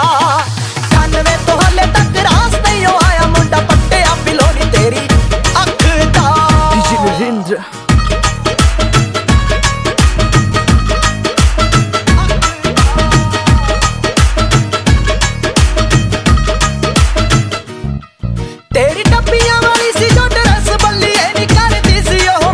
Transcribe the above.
98 तो हाले तक रास नहीं आया मुंडा पट्टिया पिलोनी तेरी अख दा। डीजे नरेंद्र तेरी